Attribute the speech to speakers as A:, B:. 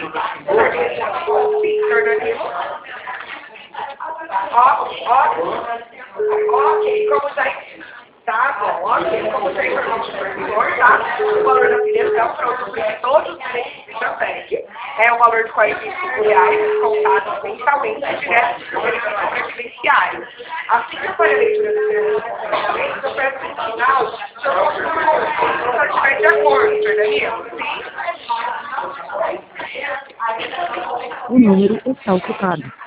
A: Senhor Danilo. Ok, como já... Tá bom, ok. Como já informou o professor, tá? O valor da filiação para usufruir todos os direitos do Jambec é o valor de R$ 45, descontado mensalmente direto do benefício previdenciário. Assim que eu for a leitura do serviço, eu peço no final, se eu estiver de acordo, senhor Danilo, sim?
B: O número está ocupado.